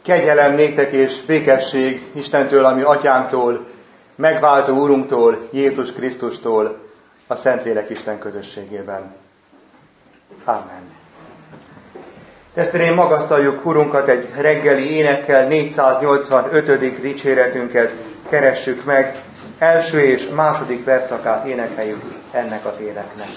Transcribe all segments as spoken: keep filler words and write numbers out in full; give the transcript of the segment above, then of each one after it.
Kegyelem néktek és békesség Istentől, ami Atyánktól, megváltó Úrunktól, Jézus Krisztustól, a Szentlélek Isten közösségében. Amen. Testvéreim, magasztaljuk Urunkat egy reggeli énekkel, négyszáznyolcvanötödik dicséretünket keressük meg, első és második verszakát énekeljük ennek az éneknek.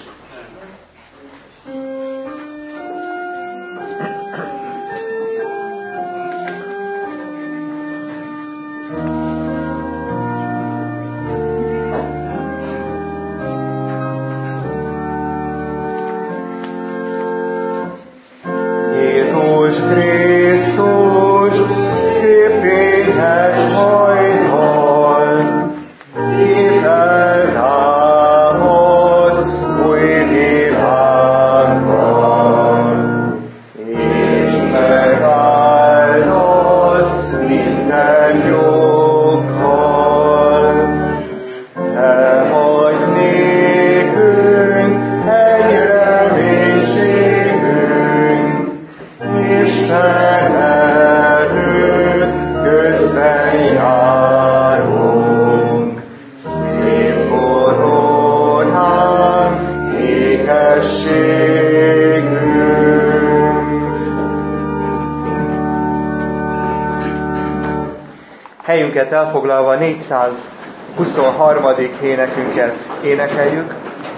Helyünket elfoglalva négyszázhuszonharmadik énekünket énekeljük.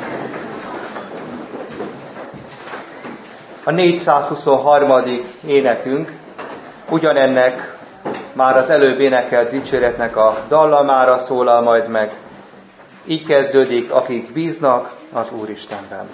A négyszázhuszonharmadik énekünk ugyanennek már az előbb énekelt dicséretnek a dallamára szólal majd meg. Így kezdődik, akik bíznak az Úristenben.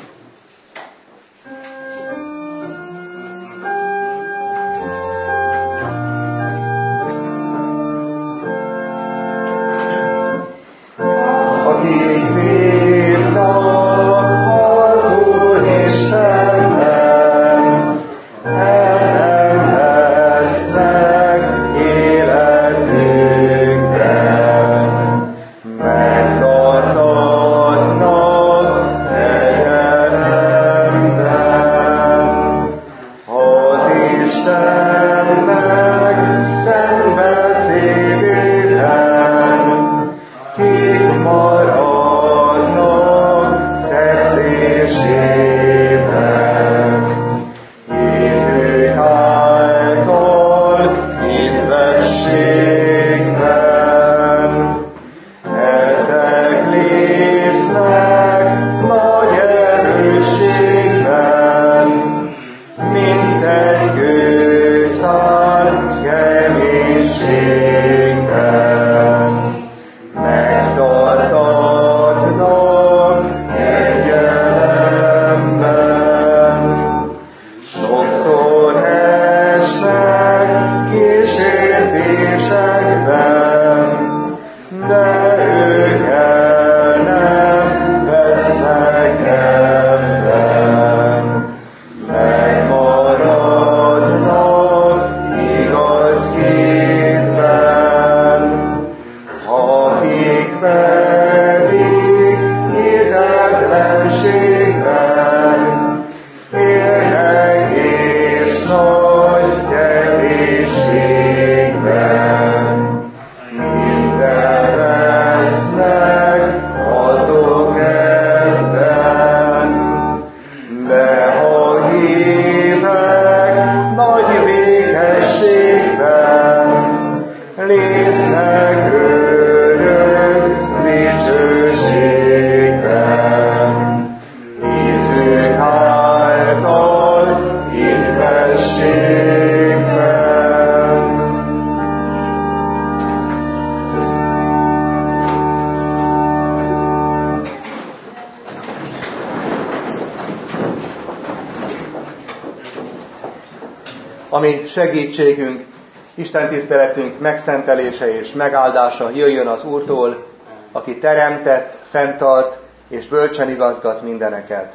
Ami segítségünk, Isten tiszteletünk megszentelése és megáldása jöjjön az Úrtól, aki teremtett, fenntart és bölcsen igazgat mindeneket.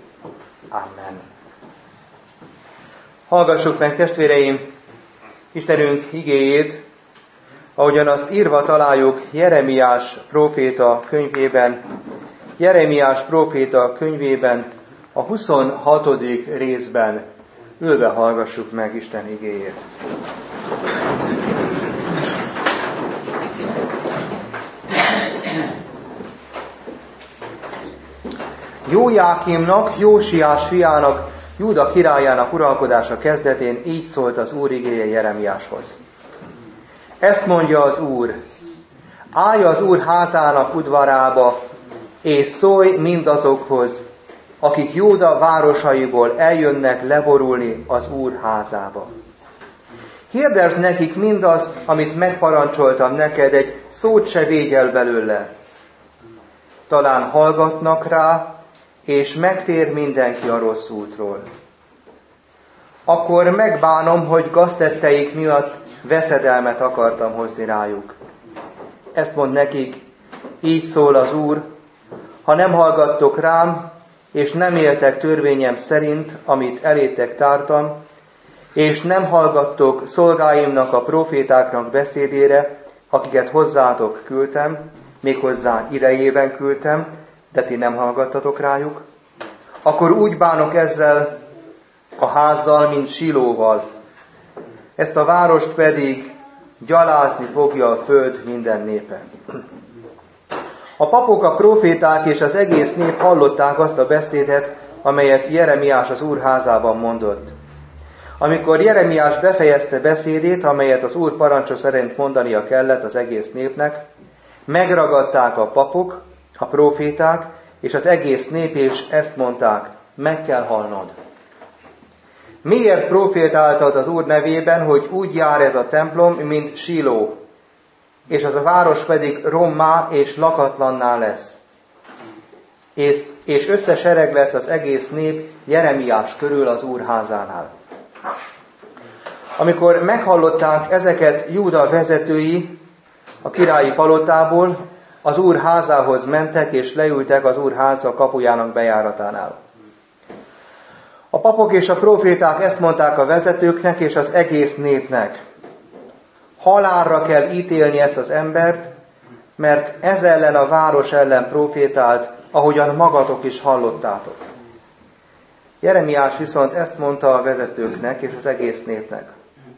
Amen. Hallgassuk meg, testvéreim, Istenünk igéjét, ahogyan azt írva találjuk Jeremiás próféta könyvében, Jeremiás próféta könyvében, a huszonhatodik részben. Ülve hallgassuk meg Isten igéjét. Jójákimnak, Jósiás fiának, Júda királyának uralkodása kezdetén így szólt az Úr igéje Jeremiáshoz. Ezt mondja az Úr: állj az Úr házának udvarába, és szólj mindazokhoz, akik Júda városaiból eljönnek leborulni az Úr házába. Hirdesd nekik mindazt, amit megparancsoltam neked, egy szót se védj el belőle. Talán hallgatnak rá, és megtér mindenki a rossz útról. Akkor megbánom, hogy gaztetteik miatt veszedelmet akartam hozni rájuk. Ezt mond nekik, így szól az Úr: ha nem hallgattok rám, és nem éltek törvényem szerint, amit elétek tártam, és nem hallgattok szolgáimnak, a profétáknak beszédére, akiket hozzátok küldtem, méghozzá idejében küldtem, de ti nem hallgattatok rájuk, akkor úgy bánok ezzel a házzal, mint Silóval. Ezt a várost pedig gyalázni fogja a föld minden népe. A papok, a proféták és az egész nép hallották azt a beszédet, amelyet Jeremiás az Úr házában mondott. Amikor Jeremiás befejezte beszédét, amelyet az Úr parancsa szerint mondania kellett az egész népnek, megragadták a papok, a proféták és az egész nép, és ezt mondták: meg kell halnod. Miért profétáltad az Úr nevében, hogy úgy jár ez a templom, mint Siló, és az a város pedig rommá és lakatlanná lesz? És, és összesereg lett az egész nép Jeremiás körül az Úr házánál. Amikor meghallották ezeket, Júda vezetői a királyi palotából az Úr házához mentek, és leültek az Úr háza kapujának bejáratánál. A papok és a proféták ezt mondták a vezetőknek és az egész népnek: halálra kell ítélni ezt az embert, mert ez ellen a város ellen profétált, ahogyan magatok is hallottátok. Jeremiás viszont ezt mondta a vezetőknek és az egész népnek: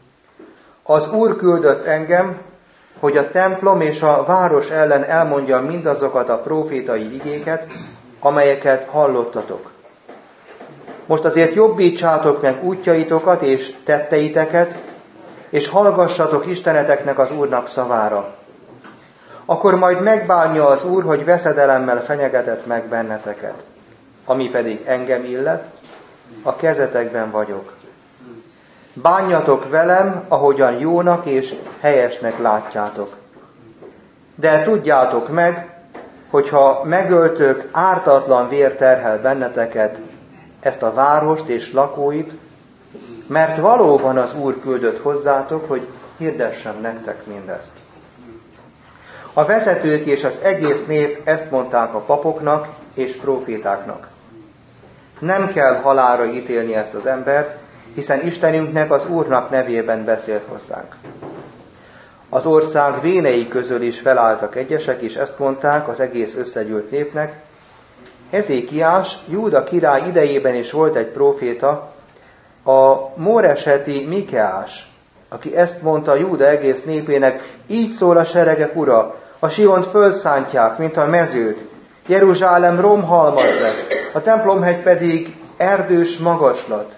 az Úr küldött engem, hogy a templom és a város ellen elmondja mindazokat a profétai igéket, amelyeket hallottatok. Most azért jobbítsátok meg útjaitokat és tetteiteket, és hallgassatok Isteneteknek, az Úrnak szavára. Akkor majd megbánja az Úr, hogy veszedelemmel fenyegetett meg benneteket. Ami pedig engem illet, a kezetekben vagyok. Bánjatok velem, ahogyan jónak és helyesnek látjátok. De tudjátok meg, hogyha megöltök, ártatlan vér terhel benneteket, ezt a várost és lakóit, mert valóban az Úr küldött hozzátok, hogy hirdessem nektek mindezt. A vezetők és az egész nép ezt mondták a papoknak és profétáknak: nem kell halálra ítélni ezt az embert, hiszen Istenünknek, az Úrnak nevében beszélt hozzánk. Az ország vénei közül is felálltak egyesek, és ezt mondták az egész összegyűlt népnek: Ezékiás, Júda király idejében is volt egy próféta, a móreseti Mikeás, aki ezt mondta Júda egész népének: így szól a seregek ura, a Siont fölszántják, mint a mezőt, Jeruzsálem romhalmaz lesz, a templomhegy pedig erdős magaslat.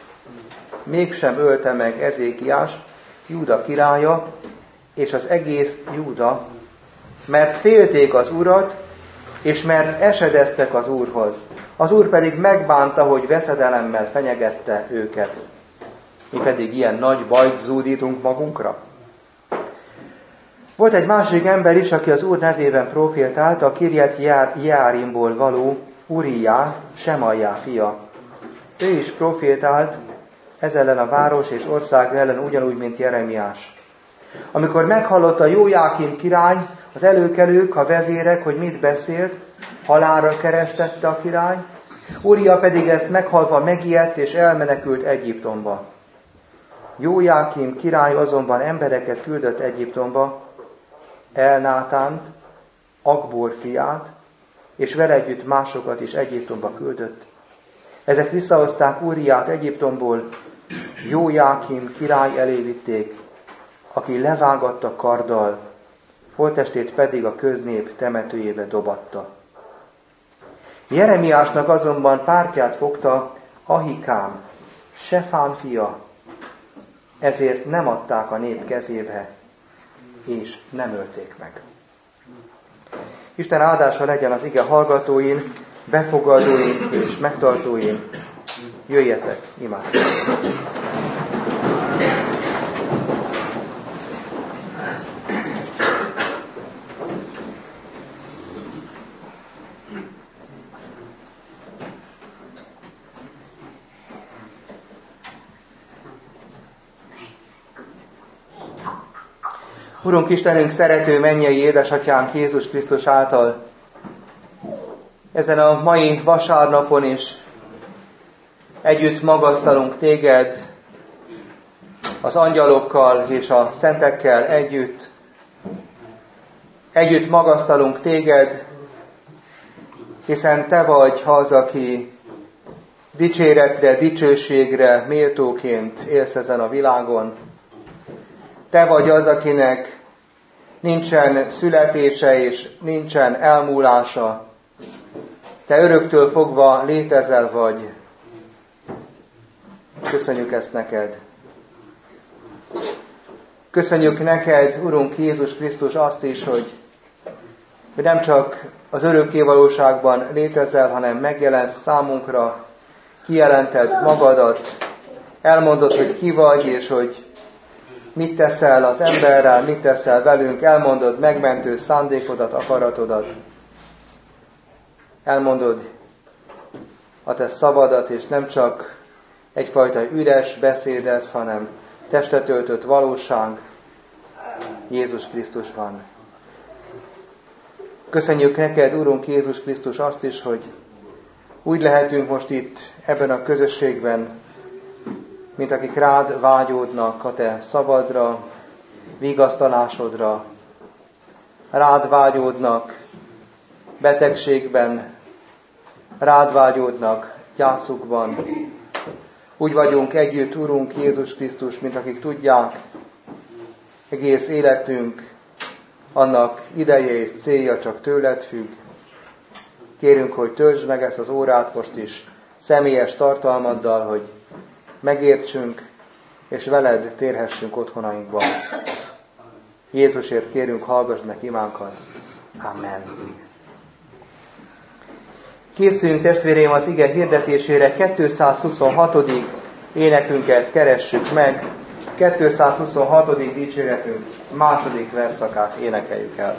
Mégsem ölte meg Ezékiás, Júda királya, és az egész Júda, mert félték az Urat, és mert esedeztek az Úrhoz. Az Úr pedig megbánta, hogy veszedelemmel fenyegette őket. Mi pedig ilyen nagy bajt zúdítunk magunkra. Volt egy másik ember is, aki az Úr nevében profétált, a Kirjat Jeárimból való Uriá, Semajá fia. Ő is profétált ez ellen a város és ország ellen ugyanúgy, mint Jeremiás. Amikor meghallotta Jójákim király, az előkelők, a vezérek, hogy mit beszélt, halálra kerestette a király, Uria pedig ezt meghalva megijedt és elmenekült Egyiptomba. Jójákim király azonban embereket küldött Egyiptomba, Elnátánt, Akbor fiát, és vele együtt másokat is Egyiptomba küldött. Ezek visszahozták Uriát Egyiptomból, Jójákim király elé vitték, aki levágatta karddal, holttestét pedig a köznép temetőjébe dobatta. Jeremiásnak azonban pártját fogta Ahikám, Sefán fia, ezért nem adták a nép kezébe, és nem ölték meg. Isten áldása legyen az ige hallgatóin, befogadóin és megtartóin. Jöjjetek, imádkozzunk! Urunk Istenünk, szerető mennyei édesatyánk Jézus Krisztus által, ezen a mai vasárnapon is együtt magasztalunk téged, az angyalokkal és a szentekkel együtt. Együtt magasztalunk téged, hiszen te vagy az, aki dicséretre, dicsőségre méltóként élsz ezen a világon. Te vagy az, akinek nincsen születése és nincsen elmúlása. Te öröktől fogva létezel vagy. Köszönjük ezt neked. Köszönjük neked, Urunk Jézus Krisztus, azt is, hogy nem csak az örökkévalóságban létezel, hanem megjelensz számunkra, kijelented magadat, elmondod, hogy ki vagy, és hogy mit teszel az emberrel, mit teszel velünk, elmondod megmentő szándékodat, akaratodat. Elmondod a te szavadat, és nem csak egyfajta üres beszéd ez, hanem testet öltött valóság, Jézus Krisztus van. Köszönjük neked, Urunk Jézus Krisztus, azt is, hogy úgy lehetünk most itt ebben a közösségben, mint akik rád vágyódnak a te szabadra, vigasztalásodra, rád vágyódnak betegségben, rád vágyódnak gyászukban. Úgy vagyunk együtt, Urunk Jézus Krisztus, mint akik tudják, egész életünk, annak ideje és célja csak tőled függ. Kérünk, hogy töltsd meg ezt az órát most is személyes tartalmaddal, hogy megértsünk, és veled térhessünk otthonainkba. Jézusért kérünk, hallgass meg imánkat. Amen. Készüljünk, testvéreim, az ige hirdetésére. kétszázhuszonhatodik énekünket keressük meg. kétszázhuszonhatodik dicséretünk második verszakát énekeljük el.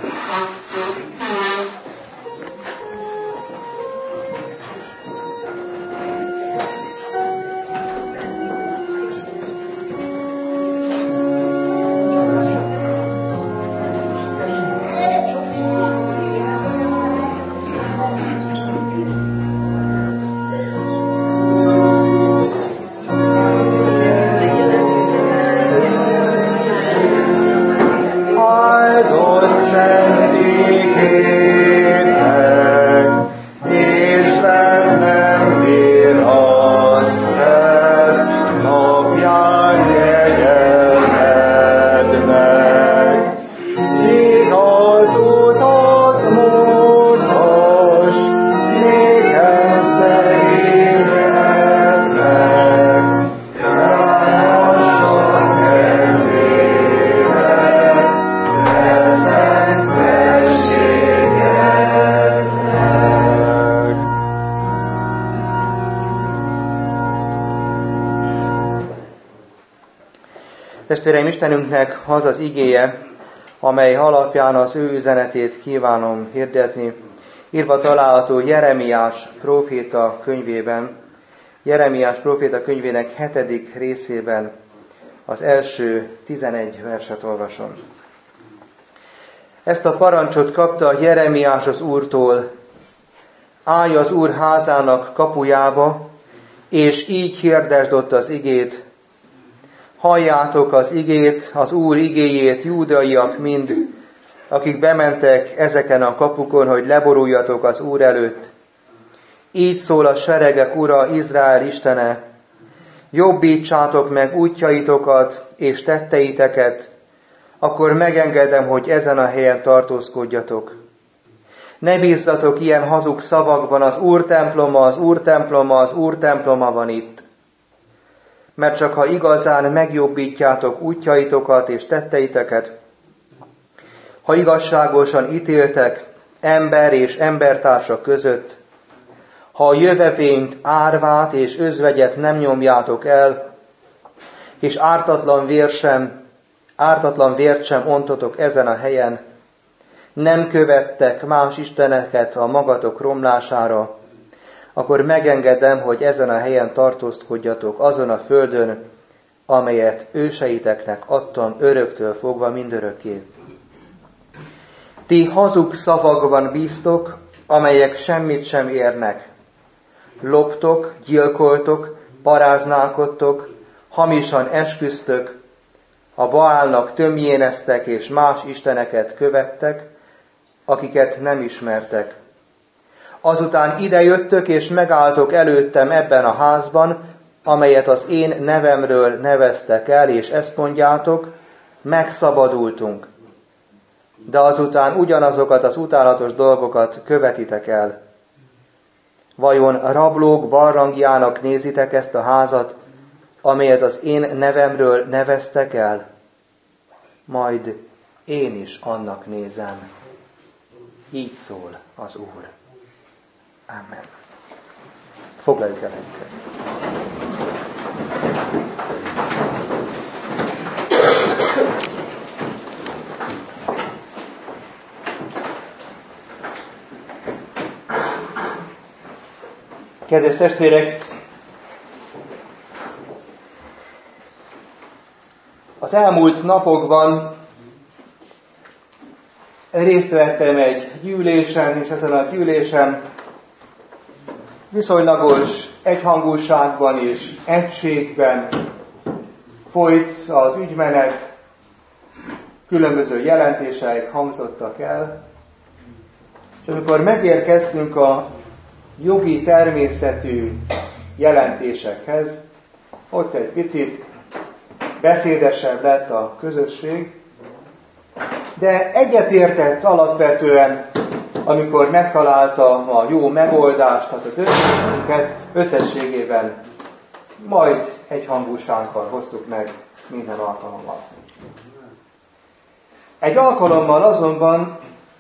Testvéreim, Istenünknek az az igéje, amely alapján az ő üzenetét kívánom hirdetni, írva található Jeremiás próféta könyvében, Jeremiás próféta könyvének hetedik részében, az első tizenegy verset olvasom. Ezt a parancsot kapta Jeremiás az Úrtól: állj az Úr házának kapujába, és így hirdesd ott az igét: halljátok az igét, az Úr igéjét, júdaiak mind, akik bementek ezeken a kapukon, hogy leboruljatok az Úr előtt. Így szól a seregek Ura, Izrael Istene: jobbítsátok meg útjaitokat és tetteiteket, akkor megengedem, hogy ezen a helyen tartózkodjatok. Ne bízzatok ilyen hazug szavakban, az Úr temploma, az Úr temploma, az Úr temploma van itt. Mert csak ha igazán megjobbítjátok útjaitokat és tetteiteket, ha igazságosan ítéltek ember és embertársak között, ha a jövevényt, árvát és özvegyet nem nyomjátok el, és ártatlan vér sem, ártatlan vért sem ontotok ezen a helyen, nem követtek más isteneket a magatok romlására, akkor megengedem, hogy ezen a helyen tartózkodjatok azon a földön, amelyet őseiteknek adtam öröktől fogva mindörökké. Ti hazug szavakban bíztok, amelyek semmit sem érnek. Loptok, gyilkoltok, paráználkodtok, hamisan esküztök, a Baálnak tömjéneztek és más isteneket követtek, akiket nem ismertek. Azután idejöttök és megálltok előttem ebben a házban, amelyet az én nevemről neveztek el, és ezt mondjátok, megszabadultunk. De azután ugyanazokat az utálatos dolgokat követitek el. Vajon rablók barlangjának nézitek ezt a házat, amelyet az én nevemről neveztek el? Majd én is annak nézem. Így szól az Úr. Amen. Foglaljuk el helyünket. Kedves testvérek, az elmúlt napokban részt vettem egy gyűlésen, és ezen a gyűlésen viszonylagos egyhangúságban és egységben folyt az ügymenet, különböző jelentések hangzottak el, és amikor megérkeztünk a jogi természetű jelentésekhez, ott egy picit beszédesebb lett a közösség, de egyetértett alapvetően, amikor megtalálta a jó megoldást, tehát a döntésünket összességében majd egyhangúsággal hoztuk meg minden alkalommal. Egy alkalommal azonban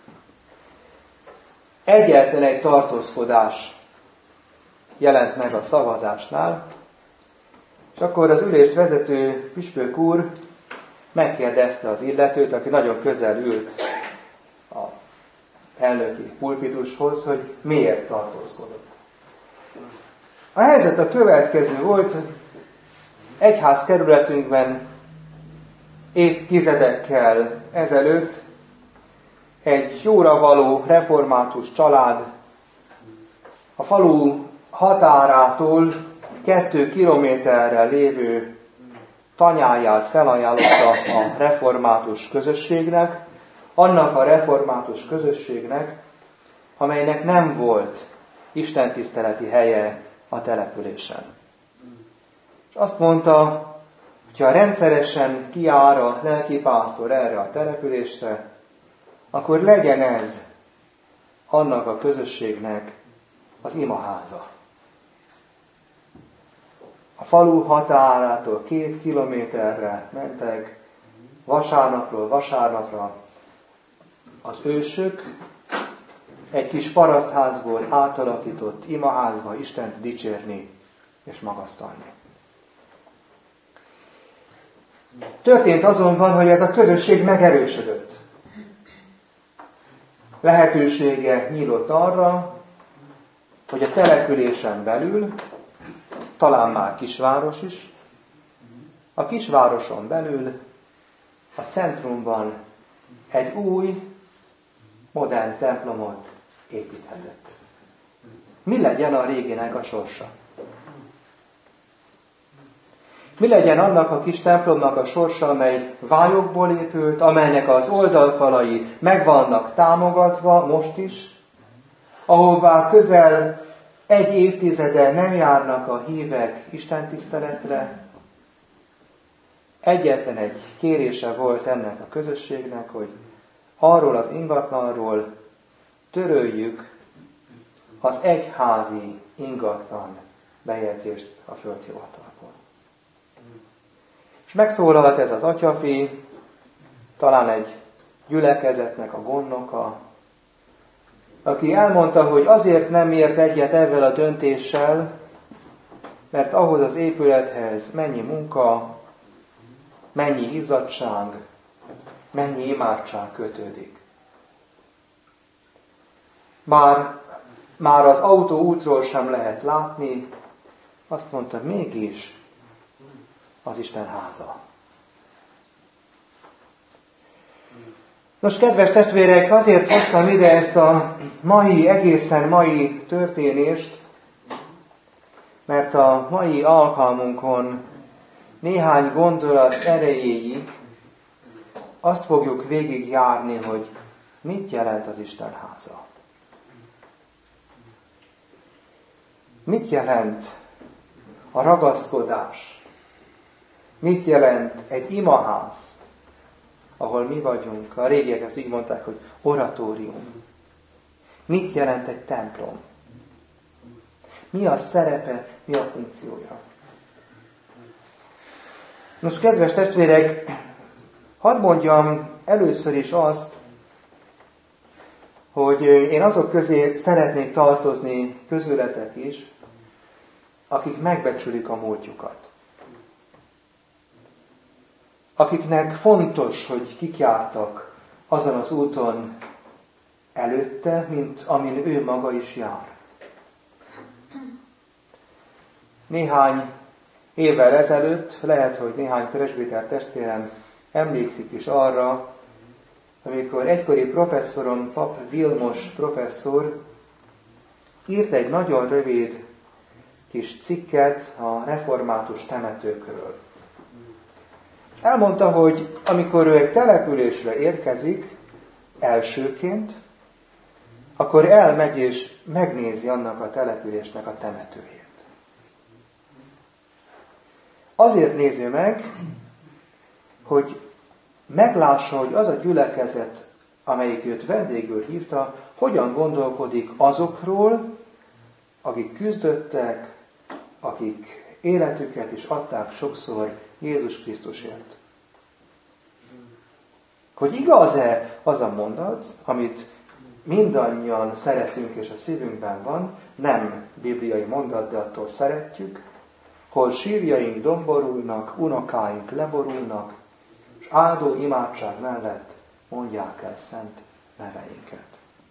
egyetlen egy tartózkodás jelent meg a szavazásnál, és akkor az ülést vezető püspök úr megkérdezte az illetőt, aki nagyon közel ült a elnöki pulpitushoz, hogy miért tartózkodott. A helyzet a következő volt, egyházkerületünkben évtizedekkel ezelőtt egy jóra való református család a falu határától kettő kilométerre lévő tanyáját felajánlotta a református közösségnek, annak a református közösségnek, amelynek nem volt istentiszteleti helye a településen. És azt mondta, hogy ha rendszeresen kiáll a lelkipásztor erre a településre, akkor legyen ez annak a közösségnek az imaháza. A falu határától két kilométerre mentek vasárnapról vasárnapra az ősök egy kis parasztházból átalakított imaházba Istent dicsérni és magasztalni. Történt azonban, hogy ez a közösség megerősödött. Lehetősége nyílt arra, hogy a településen belül, talán már kisváros is, a kisvároson belül, a centrumban egy új, modern templomot építhetett. Mi legyen a réginek a sorsa? Mi legyen annak a kis templomnak a sorsa, amely vályokból épült, amelynek az oldalfalai meg vannak támogatva most is, ahová közel egy évtizede nem járnak a hívek istentiszteletre. Egyetlen egy kérése volt ennek a közösségnek, hogy arról az ingatlanról töröljük az egyházi ingatlan bejegyzést a földhivatalból. És megszólalt ez az atyafi, talán egy gyülekezetnek a gondnoka, aki elmondta, hogy azért nem ért egyet ezzel a döntéssel, mert ahhoz az épülethez mennyi munka, mennyi izzadság, mennyi imádság kötődik. Már, már az autóútról sem lehet látni, azt mondta, mégis az Isten háza. Nos, kedves testvérek, azért hoztam ide ezt a mai, egészen mai történést, mert a mai alkalmunkon néhány gondolat erejéig azt fogjuk végigjárni, hogy mit jelent az Isten háza. Mit jelent a ragaszkodás? Mit jelent egy imaház, ahol mi vagyunk? A régiek ezt így mondták, hogy oratórium. Mit jelent egy templom? Mi a szerepe, mi a funkciója? Nos, kedves testvérek, hadd mondjam először is azt, hogy én azok közé szeretnék tartozni közületek is, akik megbecsülik a múltjukat. Akiknek fontos, hogy kik jártak azon az úton előtte, mint amin ő maga is jár. Néhány évvel ezelőtt, lehet, hogy néhány presbiter testvérem emlékszik is arra, amikor egykori professzorom, Pap Vilmos professzor írt egy nagyon rövid kis cikket a református temetőkről. Elmondta, hogy amikor ő egy településre érkezik, elsőként, akkor elmegy és megnézi annak a településnek a temetőjét. Azért nézi meg, hogy meglássa, hogy az a gyülekezet, amelyik őt vendégül hívta, hogyan gondolkodik azokról, akik küzdöttek, akik életüket is adták sokszor Jézus Krisztusért. Hogy igaz-e az a mondat, amit mindannyian szeretünk és a szívünkben van, nem bibliai mondat, de attól szeretjük, hol sírjaink domborulnak, unokáink leborulnak, és áldó imádság mellett mondják el szent neveinket.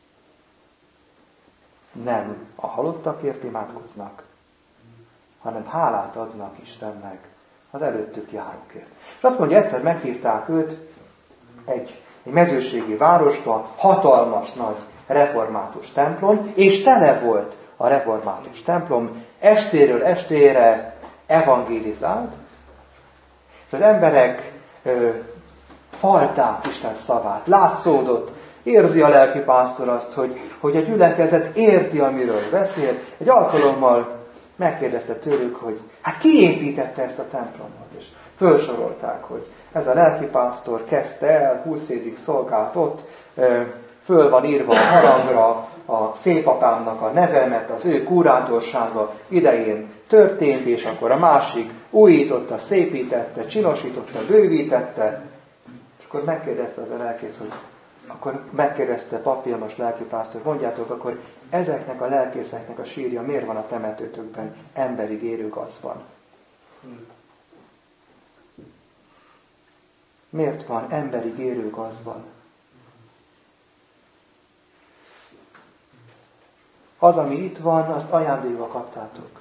Nem a halottakért imádkoznak, hanem hálát adnak Istennek az előttük járókért. És azt mondja, egyszer meghívták őt egy, egy mezőségi városba, hatalmas nagy református templom, és tele volt a református templom, estéről estére evangélizált, és az emberek ö, falták Isten szavát, látszódott, érzi a lelkipásztor azt, hogy, hogy a gyülekezet érti, amiről beszél. Egy alkalommal megkérdezte tőlük, hogy hát ki építette ezt a templomot, és felsorolták, hogy ez a lelkipásztor kezdte el, húsz évig szolgált ott, föl van írva a harangra a szépapámnak a neve, mert az ő kurátorsága idején történt, és akkor a másik újította, szépítette, csinosította, bővítette, és akkor megkérdezte az a lelkész, hogy akkor megkérdezte Pap Vilmos lelkipásztor, mondjátok, akkor ezeknek a lelkészeknek a sírja miért van a temetőtökben emberig érő gazban? Miért van emberig érő gazban? Az, ami itt van, azt ajándékba kaptátok.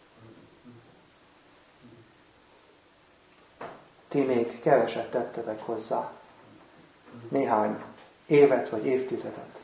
Ti még keveset tettetek hozzá. Néhány évet vagy évtizedet.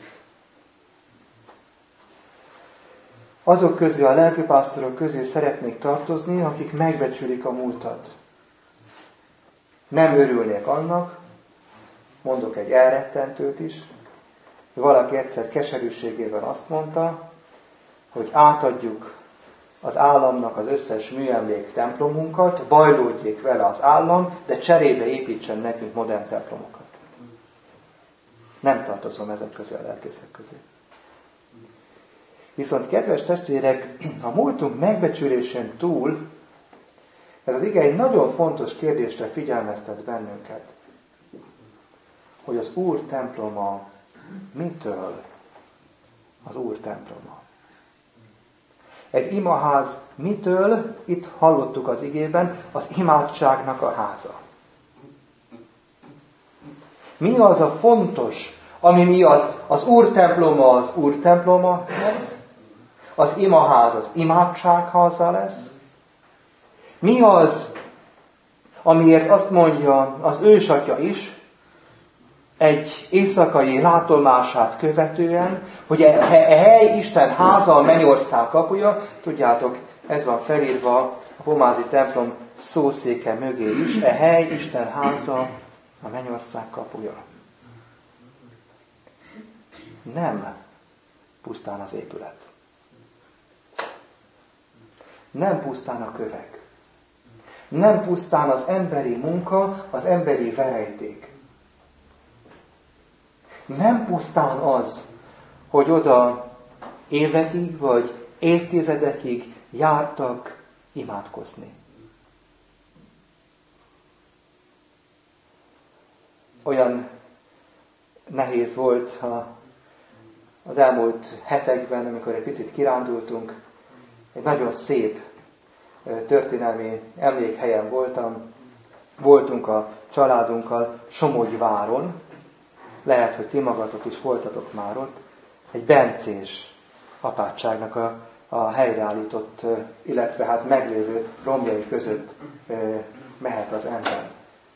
Azok közé, a lelkipásztorok közé szeretnék tartozni, akik megbecsülik a múltat. Nem örülnék annak, mondok egy elrettentőt is, hogy valaki egyszer keserűségében azt mondta, hogy átadjuk az államnak az összes műemlék templomunkat, bajlódjék vele az állam, de cserébe építsen nekünk modern templomokat. Nem tartozom ezek közé a lelkészek közé. Viszont, kedves testvérek, a múltunk megbecsülésén túl, ez az ige egy nagyon fontos kérdésre figyelmeztet bennünket, hogy az Úr temploma mitől az Úr temploma. Egy imaház mitől, itt hallottuk az igében, az imádságnak a háza. Mi az a fontos, ami miatt az Úr temploma az Úr temploma lesz, az imaház az imádságháza lesz? Mi az, amiért azt mondja az ősatya is, egy éjszakai látomását követően, hogy e hely Isten háza a mennyország kapuja, tudjátok, ez van felírva a pomázi templom szószéke mögé is, e hely Isten háza a mennyország kapuja. Nem pusztán az épület. Nem pusztán a kövek. Nem pusztán az emberi munka, az emberi verejték. Nem pusztán az, hogy oda évekig vagy évtizedekig jártak imádkozni. Olyan nehéz volt az elmúlt hetekben, amikor egy picit kirándultunk, egy nagyon szép történelmi emlékhelyen voltam, voltunk a családunkkal Somogyváron, lehet, hogy ti magatok is voltatok már ott, egy bencés apátságnak a, a helyreállított, illetve hát meglévő romjai között mehet az ember.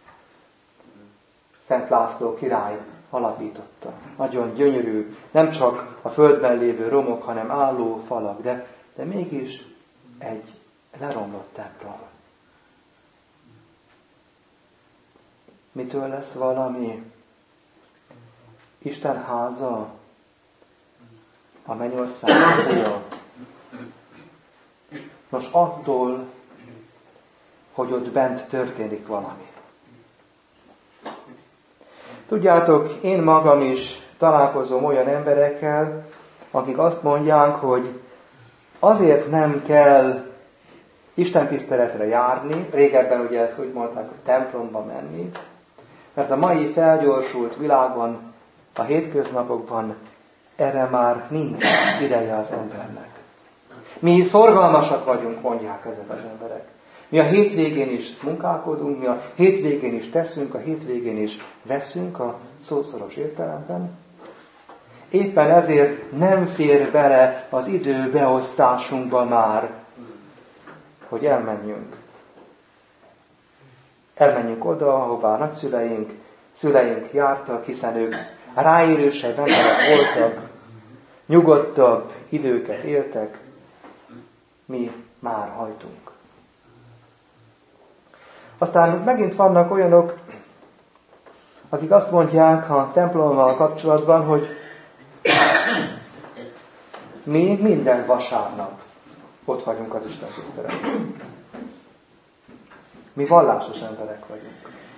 Szent László király alapította. Nagyon gyönyörű, nem csak a földben lévő romok, hanem álló falak, de, de mégis egy leromlott templom. Mitől lesz valami? Isten háza, a mennyország kapuja. Nos, attól, hogy ott bent történik valami. Tudjátok, én magam is találkozom olyan emberekkel, akik azt mondják, hogy azért nem kell istentiszteletre járni, régebben ugye ezt úgy mondták, hogy templomba menni, mert a mai felgyorsult világban, a hétköznapokban erre már nincs ideje az embernek. Mi szorgalmasak vagyunk, mondják ezek az emberek. Mi a hétvégén is munkálkodunk, mi a hétvégén is teszünk, a hétvégén is veszünk a szószoros értelemben. Éppen ezért nem fér bele az idő beosztásunkba már, hogy elmenjünk. Elmenjünk oda, ahová nagyszüleink, szüleink jártak, hiszen ők ráérősebb emberek voltak, nyugodtabb időket éltek, mi már hajtunk. Aztán megint vannak olyanok, akik azt mondják a templommal kapcsolatban, hogy mi minden vasárnap ott vagyunk az Isten tiszteletben. Mi vallásos emberek vagyunk.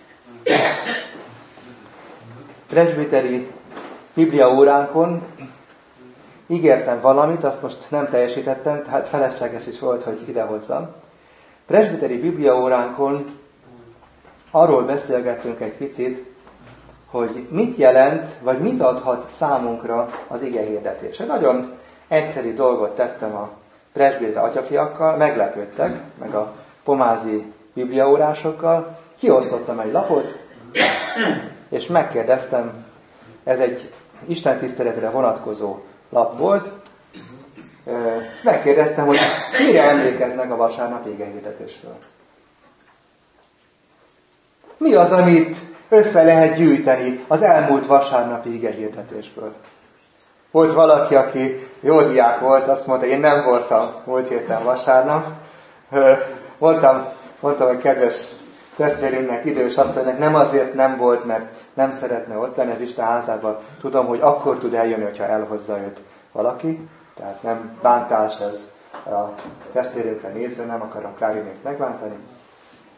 Presbiteri bibliaóránkon ígértem valamit, azt most nem teljesítettem, tehát felesleges is volt, hogy idehozzam. Presbiteri bibliaóránkon arról beszélgettünk egy picit, hogy mit jelent, vagy mit adhat számunkra az igehirdetés. Egy nagyon egyszerű dolgot tettem a presbiter atyafiakkal, meglepődtek, meg a pomázi bibliaórásokkal, kiosztottam egy lapot, és megkérdeztem, ez egy istentiszteletre vonatkozó lap volt, megkérdeztem, hogy mire emlékeznek a vasárnap igehirdetésről. Mi az, amit össze lehet gyűjteni az elmúlt vasárnapi igehirdetésből? Volt valaki, aki jó diák volt, azt mondta, én nem voltam múlt héten vasárnap. Voltam, mondtam a kedves testvérünknek, idős asszonynak, nem azért nem volt, mert nem szeretne ott lenni az Isten házában. Tudom, hogy akkor tud eljönni, hogyha elhozza őt valaki. Tehát nem bántás ez a testvérünkre nézve, nem akarom Klárinét megbántani.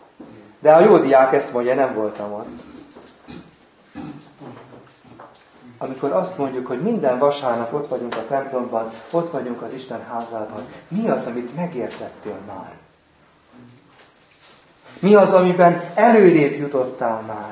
De a jó diák ezt mondja, nem voltam ott. amikor azt mondjuk, hogy minden vasárnap ott vagyunk a templomban, ott vagyunk az Isten házában, mi az, amit megértettél már? Mi az, amiben előrébb jutottál már?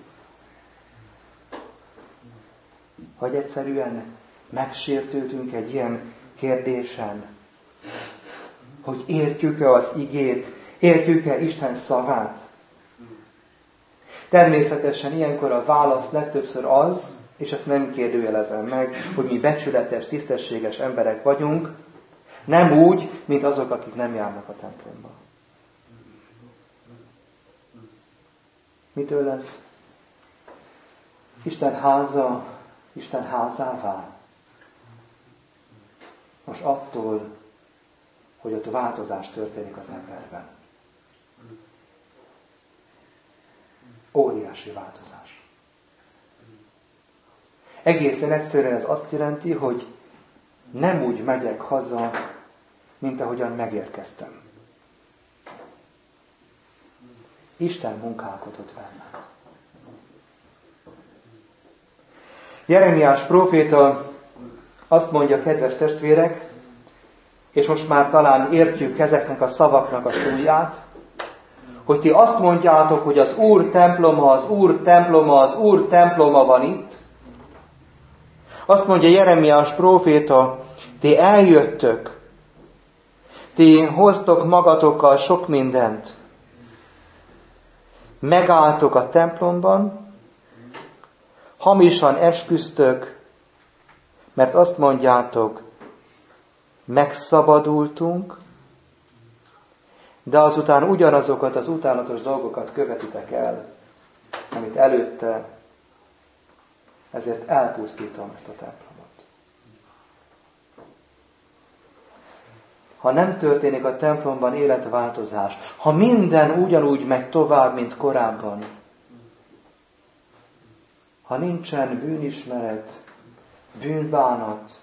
Hogy egyszerűen megsértődünk egy ilyen kérdésen, hogy értjük-e az igét, értjük-e Isten szavát? Természetesen ilyenkor a válasz legtöbbször az, és ezt nem kérdőjelezem meg, hogy mi becsületes, tisztességes emberek vagyunk, nem úgy, mint azok, akik nem járnak a templomba. Mitől lesz Isten háza, Isten házává? Most attól, hogy ott változás történik az emberben. Óriási változás. Egészen egyszerűen ez azt jelenti, hogy nem úgy megyek haza, mint ahogyan megérkeztem. Isten munkálkodott bennem. Jeremiás próféta azt mondja, kedves testvérek, és most már talán értjük ezeknek a szavaknak a súlyát, hogy ti azt mondjátok, hogy az Úr temploma, az Úr temploma, az Úr temploma van itt. Azt mondja Jeremiás próféta, ti eljöttök, ti hoztok magatokkal sok mindent, megálltok a templomban, hamisan esküztök, mert azt mondjátok, megszabadultunk, de azután ugyanazokat az utálatos dolgokat követitek el, amit előtte, ezért elpusztítom ezt a templomot. Ha nem történik a templomban életváltozás, ha minden ugyanúgy megy tovább, mint korábban, ha nincsen bűnismeret, bűnbánat,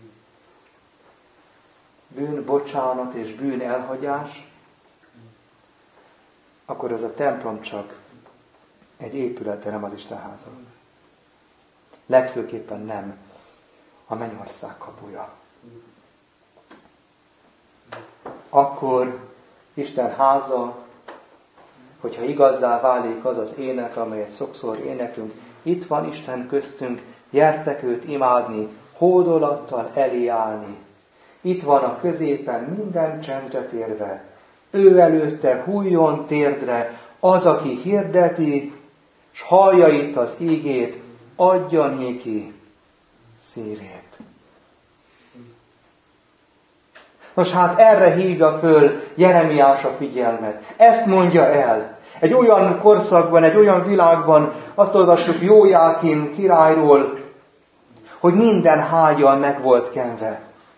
bűnbocsánat és bűn elhagyás, akkor ez a templom csak egy épület, de nem az Isten háza. Legfőképpen nem a mennyország kapuja. Akkor Isten háza, hogyha igazzá válik az az ének, amelyet sokszor éneklünk, itt van Isten köztünk, gyertek őt imádni, hódolattal elé állni. Itt van a középen minden csendre térve, ő előtte hújjon térdre, az, aki hirdeti, s hallja itt az ígét, adja néki szívét. Nos hát erre hívja föl Jeremiás a figyelmet. Ezt mondja el. Egy olyan korszakban, egy olyan világban, azt olvassuk Jójákim királyról, hogy minden hágyal meg volt kenve.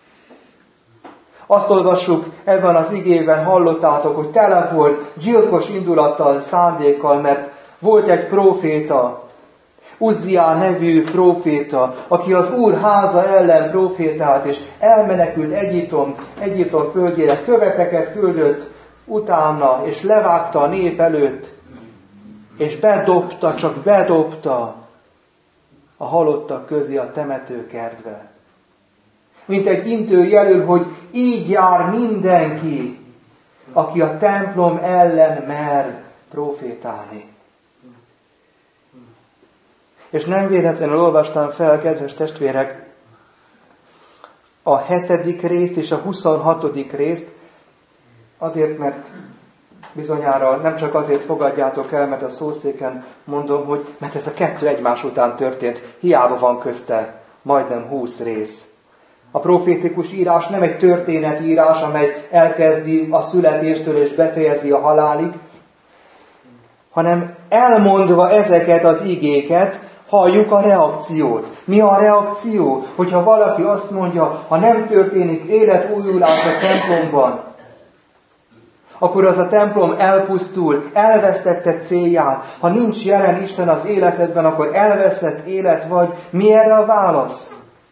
Azt olvassuk ebben az igében, hallottátok, hogy tele volt gyilkos indulattal, szándékkal, mert volt egy próféta, Uzziá nevű próféta, aki az Úr háza ellen prófétált, és elmenekült Egyiptom, Egyiptom földjére, követeket küldött utána, és levágta a nép előtt, és bedobta, csak bedobta a halottak közé a temetőkertbe. Mint egy intő jelöl, hogy így jár mindenki, aki a templom ellen mer prófétálni. És nem véletlenül olvastam fel, kedves testvérek, a hetedik részt és a huszonhatodik részt, azért, mert bizonyára nem csak azért fogadjátok el, mert a szószéken mondom, hogy mert ez a kettő egymás után történt, hiába van közte majdnem húsz rész. A profétikus írás nem egy történetírás, amely elkezdi a születéstől és befejezi a halálig, hanem elmondva ezeket az igéket, halljuk a reakciót. Mi a reakció? Hogyha valaki azt mondja, ha nem történik életújulás a templomban, akkor az a templom elpusztul, elvesztette célját. Ha nincs jelen Isten az életedben, akkor elveszett élet vagy. Mi erre a válasz?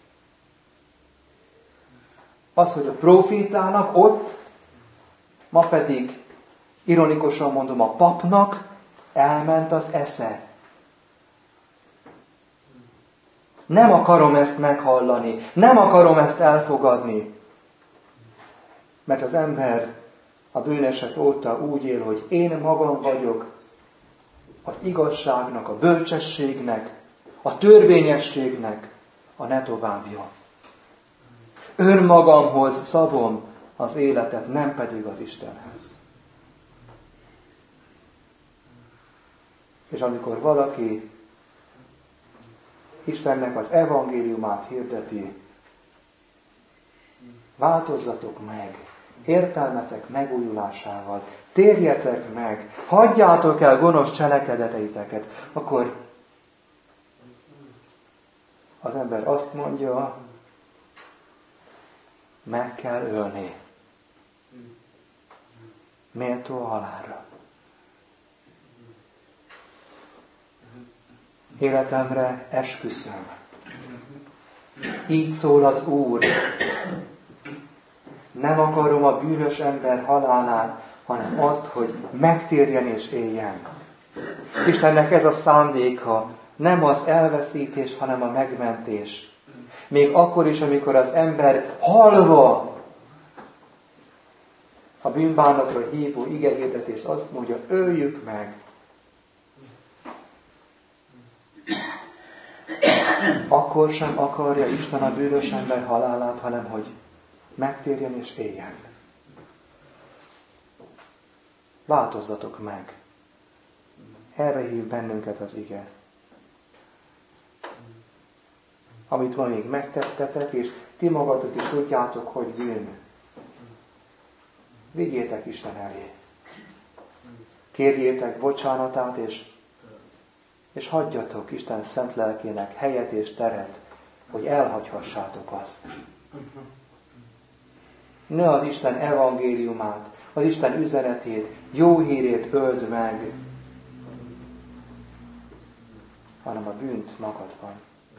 Az, hogy a profétának ott, ma pedig, ironikusan mondom, a papnak elment az esze. Nem akarom ezt meghallani, nem akarom ezt elfogadni. Mert az ember a bűneset óta úgy él, hogy én magam vagyok az igazságnak, a bölcsességnek, a törvényességnek a ne továbbja. Önmagamhoz szabom az életet, nem pedig az Istenhez. És amikor valaki Istennek az evangéliumát hirdeti, változzatok meg, értelmetek megújulásával, térjetek meg, hagyjátok el gonosz cselekedeteiteket, akkor az ember azt mondja, meg kell ölni. Méltó a halálra. Életemre esküszöm. Így szól az Úr. Nem akarom a bűnös ember halálát, hanem azt, hogy megtérjen és éljen. Istennek ez a szándéka, nem az elveszítés, hanem a megmentés. Még akkor is, amikor az ember halva a bűnbánatra hívó igehirdetést azt mondja, öljük meg. Akkor sem akarja Isten a bűnös ember halálát, hanem hogy megtérjen és éljen. Változzatok meg. Erre hív bennünket az ige. Amit ma még megtettetek, és ti magatok is tudjátok, hogy bűn. Vigyétek Isten elé. Kérjétek bocsánatát, és, és hagyjatok Isten szent lelkének helyet és teret, hogy elhagyhassátok azt. Ne az Isten evangéliumát, az Isten üzenetét, jó hírét öld meg, hanem a bűnt magadban.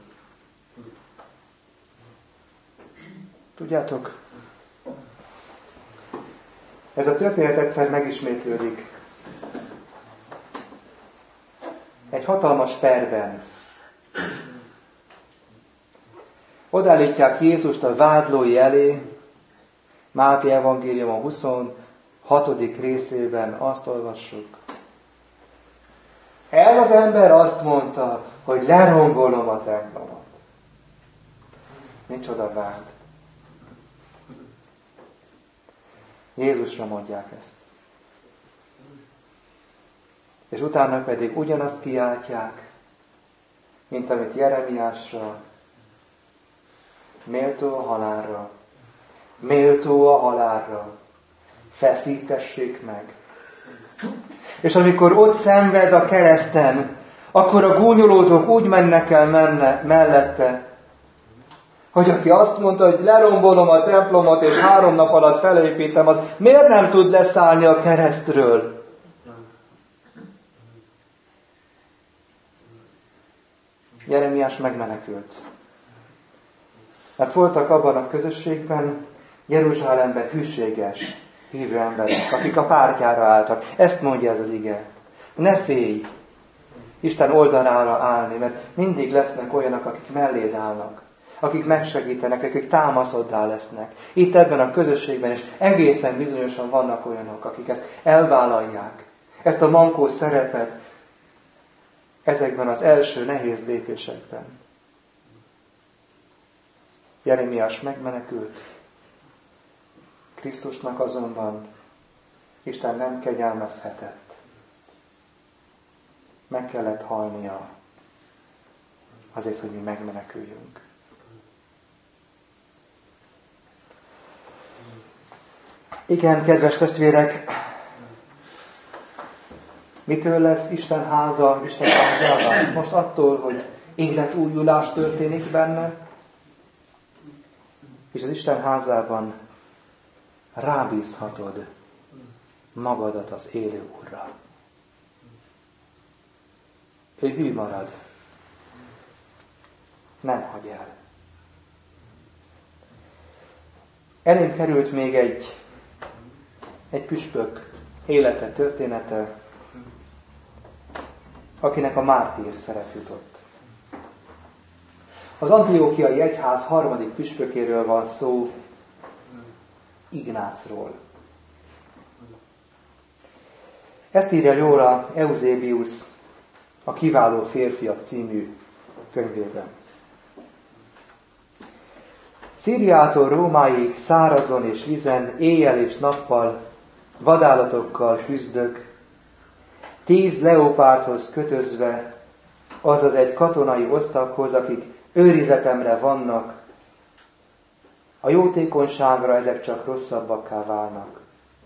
Tudjátok, ez a történet egyszer megismétlődik. Egy hatalmas perben. Odállítják Jézust a vádlói elé, Máté evangélium a huszonhatodik részében azt olvassuk. Ez az ember azt mondta, hogy lerombolom a templomot. Micsoda vád. Jézusra mondják ezt. És utána pedig ugyanazt kiáltják, mint amit Jeremiásra, méltó a halálra, méltó a halálra, feszítessék meg. És amikor ott szenved a kereszten, akkor a gúnyolódók úgy mennek el menne, mellette, hogy aki azt mondta, hogy lerombolom a templomot, és három nap alatt felépítem, az miért nem tud leszállni a keresztről? Jeremiás megmenekült. Mert voltak abban a közösségben, Jeruzsálemben hűséges, hívő emberek, akik a pártjára álltak. Ezt mondja ez az ige. Ne félj Isten oldalára állni, mert mindig lesznek olyanok, akik melléd állnak, akik megsegítenek, akik támaszoddá lesznek. Itt ebben a közösségben is egészen bizonyosan vannak olyanok, akik ezt elvállalják. Ezt a mankó szerepet ezekben az első nehéz lépésekben. Jeremiás megmenekült. Krisztusnak azonban Isten nem kegyelmezhetett. Meg kellett halnia azért, hogy mi megmeneküljünk. Igen, kedves testvérek, mitől lesz Isten háza, Isten házában? Most attól, hogy életújulás történik benne, és az Isten házában rábízhatod magadat az élő Úrra. Ő hű marad. Nem hagy el. Elém került még egy, egy püspök élete, története, akinek a mártír szerep jutott. Az Antiochiai Egyház harmadik püspökéről van szó, Ignácról. Ezt írja jóra Eusebius a Kiváló férfiak című könyvében. Szíriától Rómáig szárazon és vízen, éjjel és nappal, vadállatokkal küzdök, tíz leopárdhoz kötözve, azaz egy katonai osztaghoz, akik őrizetemre vannak, a jótékonyságra ezek csak rosszabbakká válnak.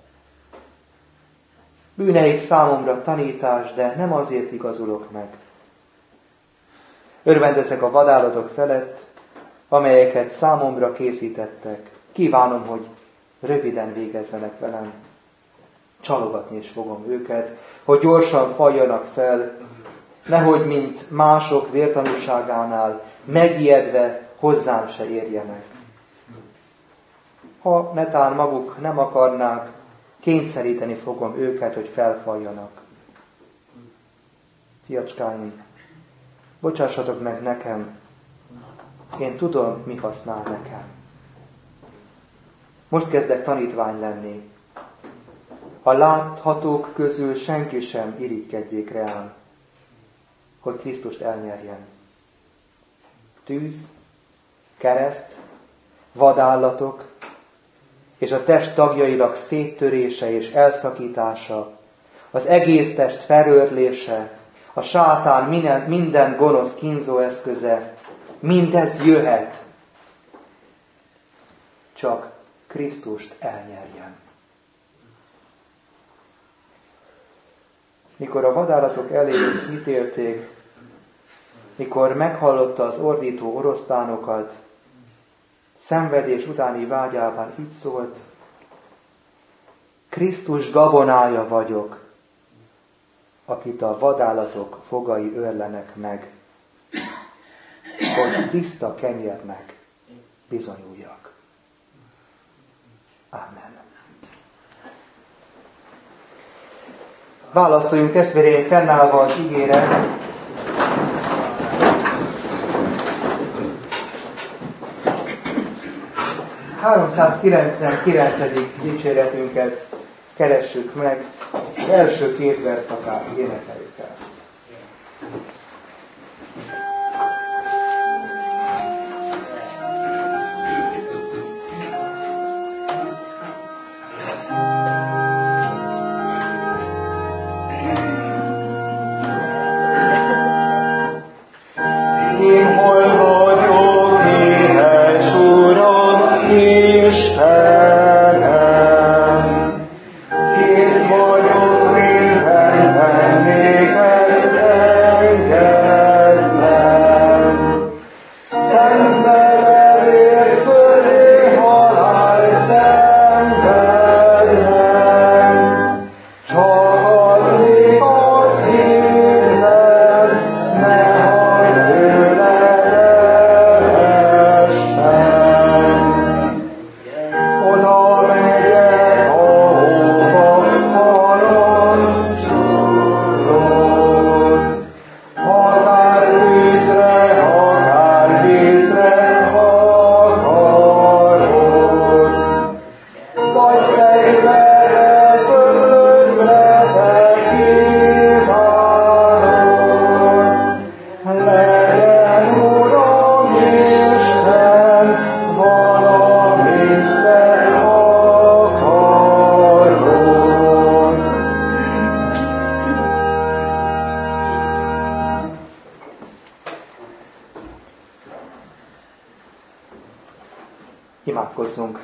Bűneik számomra tanítás, de nem azért igazulok meg. Örvendezek a vadállatok felett, amelyeket számomra készítettek. Kívánom, hogy röviden végezzenek velem. Csalogatni is fogom őket, hogy gyorsan fajjanak fel, nehogy, mint mások vértanúságánál, megijedve hozzám se érjenek. Ha netán maguk nem akarnák, kényszeríteni fogom őket, hogy felfaljanak. Fiacskáim, bocsássatok meg nekem, én tudom, mi használ nekem. Most kezdek tanítvány lenni. A láthatók közül senki sem irigykedjék rám, hogy Krisztust elnyerjen. Tűz, kereszt, vadállatok, és a test tagjainak széttörése és elszakítása, az egész test felörlése, a sátán minden, minden gonosz kínzó eszköze, mindez jöhet, csak Krisztust elnyerjen. Mikor a vadállatok elé ítélték, mikor meghallotta az ordító oroszlánokat, szenvedés utáni vágyában így szólt: Krisztus gabonája vagyok, akit a vadállatok fogai őrlenek meg, hogy tiszta kenyérnek bizonyuljak. Amen. Válaszoljunk, testvéreim, fennállva az igére. háromszázkilencvenkilencedik dicséretünket keressük meg, az első két versszakát énekeljük el. Imádkozzunk!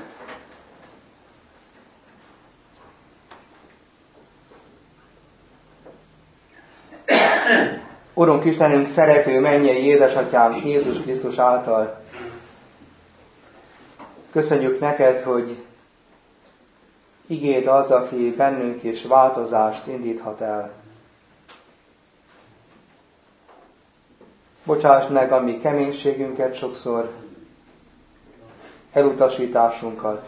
Urunk Istenünk, szerető mennyei édesatyám Jézus Krisztus által, köszönjük neked, hogy igéd az, aki bennünk is változást indíthat el. Bocsáss meg a mi keménységünket sokszor, elutasításunkat.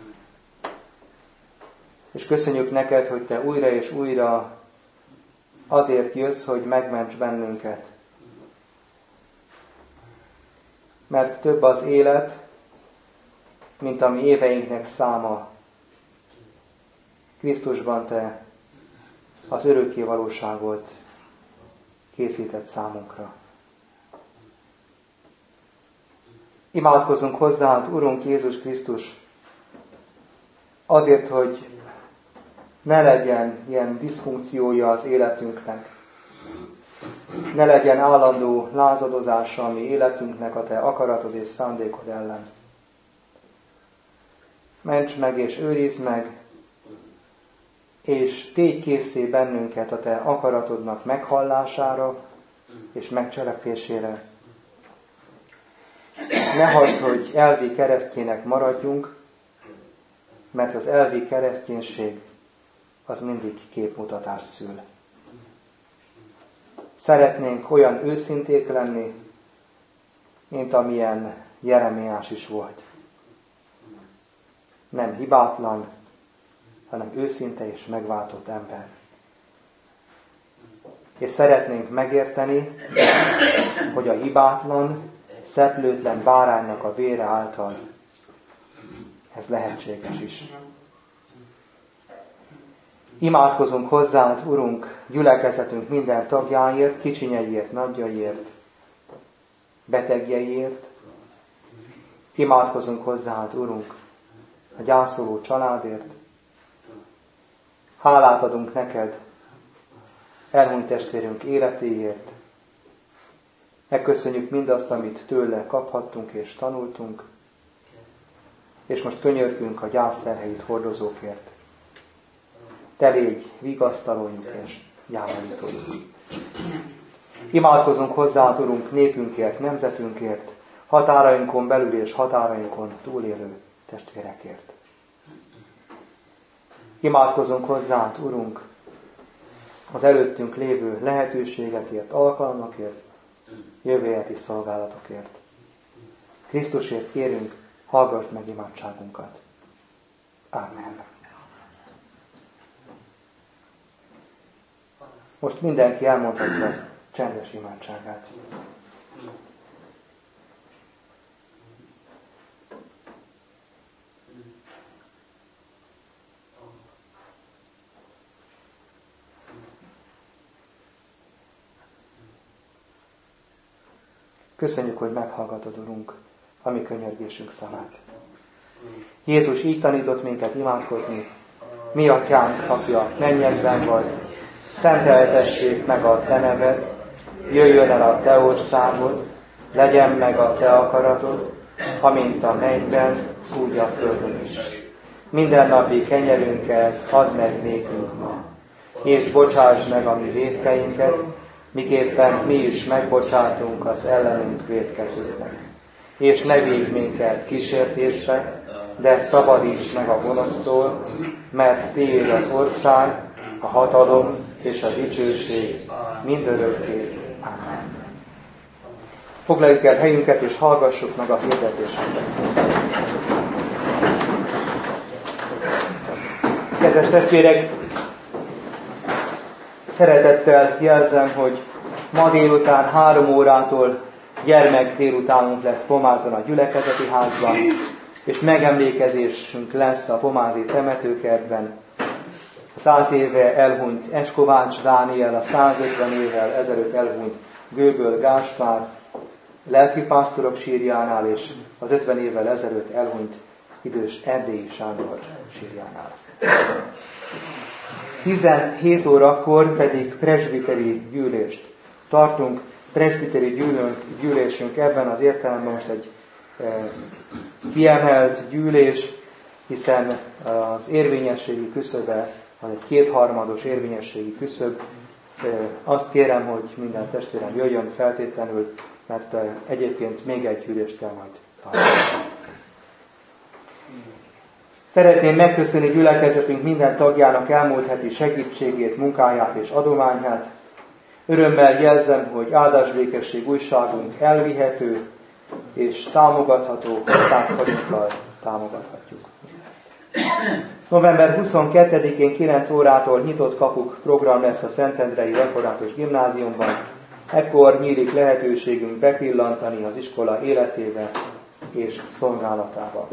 És köszönjük neked, hogy te újra és újra azért jössz, hogy megments bennünket. mert több az élet, mint a mi éveinknek száma. Krisztusban te az örökké valóságot készített számunkra. Imádkozzunk hozzád, Urunk Jézus Krisztus, azért, hogy ne legyen ilyen diszfunkciója az életünknek, ne legyen állandó lázadozása a mi életünknek a te akaratod és szándékod ellen. Ments meg és őrizd meg, és tégy készé bennünket a te akaratodnak meghallására és megcselekvésére. Ne hagyd, hogy elvi keresztjének maradjunk, mert az elvi kereszténység az mindig képmutatást szül. Szeretnénk olyan őszinték lenni, mint amilyen Jeremiás is volt. Nem hibátlan, hanem őszinte és megváltott ember. És szeretnénk megérteni, hogy a hibátlan, szeplőtlen báránynak a vére által ez lehetséges is. Imádkozunk hozzád, Urunk, gyülekezetünk minden tagjáért, kicsinyeiért, nagyjaiért, betegjeiért. Imádkozunk hozzád, Urunk, a gyászoló családért. Hálát adunk neked elhunyt testvérünk életéért. Megköszönjük mindazt, amit tőle kaphattunk és tanultunk, és most könyörgünk a gyászterheit hordozókért. Te légy vigasztalójuk és gyámolítójuk. Imádkozunk hozzád, Urunk, népünkért, nemzetünkért, határainkon belül és határainkon túlélő testvérekért. Imádkozunk hozzád, Urunk, az előttünk lévő lehetőségekért, alkalmakért, jövőjeti szolgálatokért. Krisztusért kérünk, hallgass meg imádságunkat. Ámen. Most mindenki elmondhatja csendes imádságát. Köszönjük, hogy meghallgatod, Urunk, a mi könyörgésünk szavát. Jézus így tanított minket imádkozni. Mi atyánk, aki a mennyekben vagy, szenteltessék meg a te neved, jöjjön el a te országod, legyen meg a te akaratod, amint a mennyben, úgy a földön is. Mindennapi kenyerünket add meg nékünk ma, és bocsásd meg a mi vétkeinket, miképpen mi is megbocsátunk az ellenünk vétkezőknek. És ne vigy minket kísértésre, de szabadíts meg a gonosztól, mert tiéd az ország, a hatalom és a dicsőség mindörökké. Amen. Foglaljuk el helyünket, és hallgassuk meg a hirdetésünket. Kedves testvérek, szeretettel jelzem, hogy ma délután három órától gyermek délutánunk lesz Pomázon a gyülekezeti házban, és megemlékezésünk lesz a pomázi temetőkertben. A száz éve elhunyt Eskovács Dániel, a százötven évvel ezelőtt elhunyt Gőböl Gáspár, lelkipásztorok sírjánál, és az ötven évvel ezelőtt elhunyt idős Erdélyi Sándor sírjánál. tizenhét órakor pedig presbiteri gyűlést tartunk. Presbiteri gyűlésünk ebben az értelemben most egy e, kiemelt gyűlés, hiszen az érvényességi küszöbe az egy kétharmados érvényességi küszöb. E, azt kérem, hogy minden testvérem jöjjön feltétlenül, mert e, egyébként még egy gyűlést kell majd tartani. Szeretném megköszönni gyülekezetünk minden tagjának elmúlt heti segítségét, munkáját és adományát. Örömmel jelzem, hogy áldásbékesség újságunk elvihető és támogatható, hatszáz forinttal támogathatjuk. november huszonkettedikén kilenc órától nyitott kapuk program lesz a Szentendrei Református Gimnáziumban. Ekkor nyílik lehetőségünk bepillantani az iskola életébe és szolgálatába.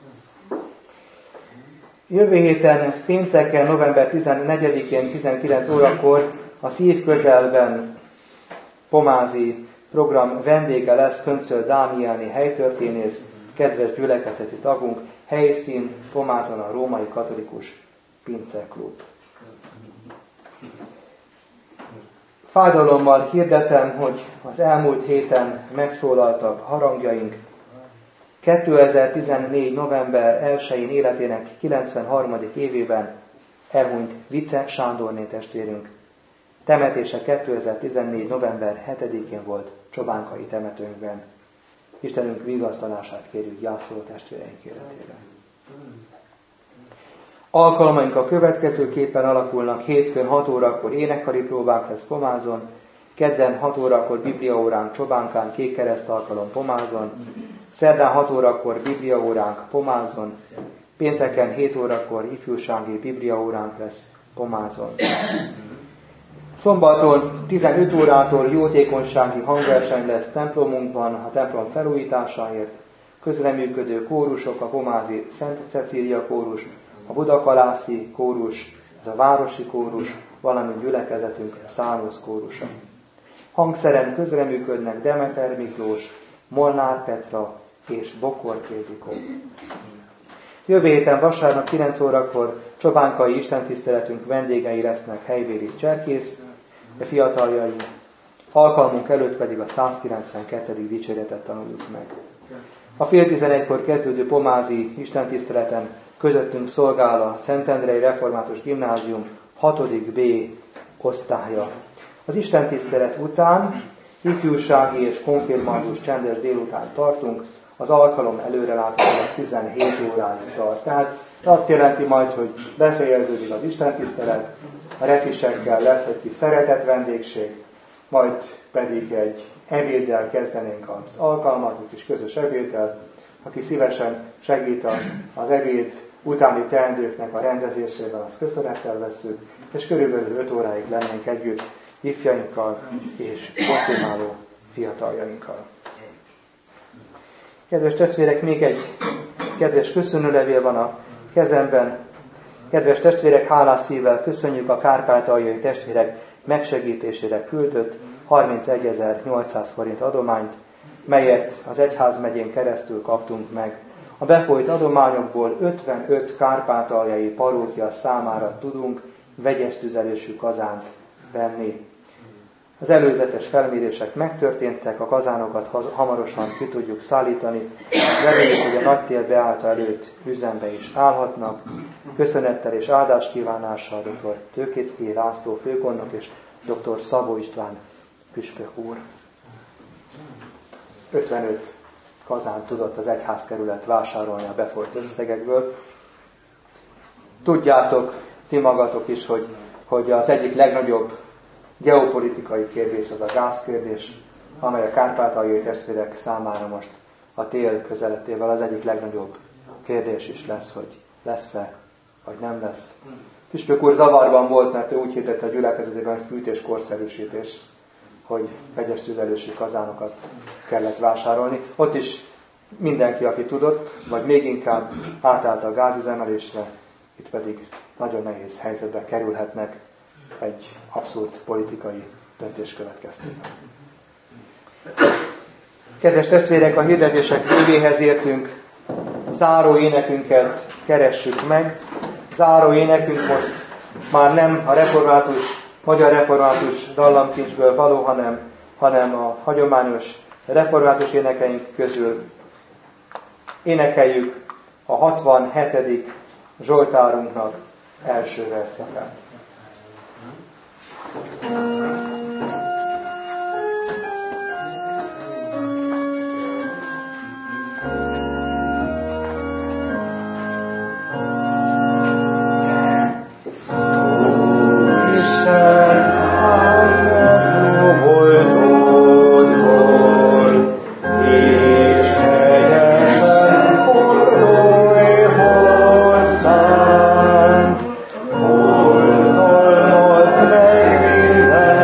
Jövő héten, pénteken, november tizennegyedikén, tizenkilenc órakor a Szív közelben pomázi program vendége lesz Köncöl Dánielné helytörténész, kedves gyülekezeti tagunk, helyszín Pomázon a Római Katolikus Pinceklub. Fájdalommal hirdetem, hogy az elmúlt héten megszólaltak harangjaink. kétezer-tizennégy. november elsején életének kilencvenharmadik évében elhunyt Vice Sándorné testvérünk. Temetése kétezer-tizennégy. november hetedikén volt Csobánkai temetőnkben. Istenünk vigasztalását kérjük gyászoló testvéreink életében. Alkalmaink a következőképpen alakulnak: hétfőn hat órakor énekkari próbák lesz Pomázon, kedden hat órakor bibliaóránk Csobánkán, Kékkereszt alkalom Pomázon, szerdán hat órakor bibliaóránk Pomázon, pénteken hét órakor ifjúsági bibliaóránk lesz Pomázon. Szombaton tizenöt órától jótékonysági hangverseny lesz templomunkban a templom felújításáért, közreműködő kórusok, a pomázi Szent Cecília kórus, a budakalászi kórus, ez a városi kórus, valamint gyülekezetünk Szánusz kórusa. Hangszeren közreműködnek Demeter Miklós, Molnár Petra és Bokor Ildikó. Jövő héten vasárnap kilenc órakor csobánkai istentiszteletünk vendégei lesznek helybéli cserkész, de fiataljaink, alkalmunk előtt pedig a százkilencvenkettedik dicséretet tanuljuk meg. A fél tizenegykor kezdődő pomázi istentiszteleten közöttünk szolgál a Szentendrei Református Gimnázium hatodik B osztálya. Az istentisztelet után ifjúsági és konfirmandus csendes délután tartunk, az alkalom előrelátólag tizenhét óráig tart. Tehát azt jelenti majd, hogy befejeződik az istentisztelet, a refisekkel lesz egy kis szeretett vendégség, majd pedig egy ebéddel kezdenénk az alkalmat, egy kis közös ebéddel. Aki szívesen segít az ebéd utáni teendőknek a rendezésében, azt köszönettel vesszük, és körülbelül öt óráig lennénk együtt ifjainkkal és konfirmáló fiataljainkkal. Kedves testvérek, még egy kedves köszönőlevél van a kezemben. Kedves testvérek, hálás szívvel köszönjük a kárpátaljai testvérek megsegítésére küldött harmincegyezer-nyolcszáz forint adományt, melyet az egyházmegyén keresztül kaptunk meg. A befolyt adományokból ötvenöt kárpátaljai parókia számára tudunk vegyes tüzelésű kazánt venni. Az előzetes felmérések megtörténtek, a kazánokat hamarosan ki tudjuk szállítani. Reméljük, hogy a nagytér beállta előtt üzembe is állhatnak. Köszönettel és áldáskívánással dr. Tőkéczky László főgondnok és dr. Szabó István püspök úr. ötvenöt kazánt tudott az egyházkerület vásárolni a befolyt összegekből. Tudjátok, ti magatok is, hogy, hogy az egyik legnagyobb geopolitikai kérdés az a gázkérdés, amely a kárpátaljai testvérek számára most a tél közelettével az egyik legnagyobb kérdés is lesz, hogy lesz-e, vagy nem lesz. Püspök úr zavarban volt, mert ő úgy hirdette a gyülekezetében fűtés-korszerűsítés, hogy vegyes tüzelősű kazánokat kellett vásárolni. Ott is mindenki, aki tudott, vagy még inkább átállt a gázüzemelésre, itt pedig nagyon nehéz helyzetbe kerülhetnek egy abszurd politikai döntés következtében. Kedves testvérek, a hirdetések végéhez értünk, záró énekünket keressük meg. Záró énekünk most már nem a református, magyar református dallamkincsből való, hanem, hanem a hagyományos református énekeink közül. Énekeljük a hatvanhetedik Zsoltárunknak első verszakát. Hol, hol, most megvédett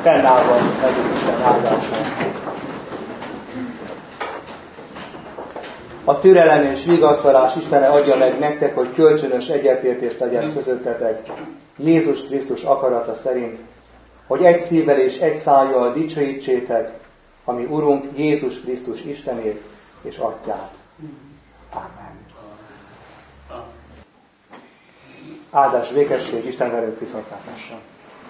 fennállva legyen Isten áldása. A türelem és vigasztalás Istene adja meg nektek, hogy kölcsönös egyetértés legyen közöttetek Jézus Krisztus akarata szerint, hogy egy szívvel és egy szájjal dicsőítsétek, ami Urunk Jézus Krisztus Istenét és Atyát. Amen. Áldás, békesség, Isten velünk viszontlátásra.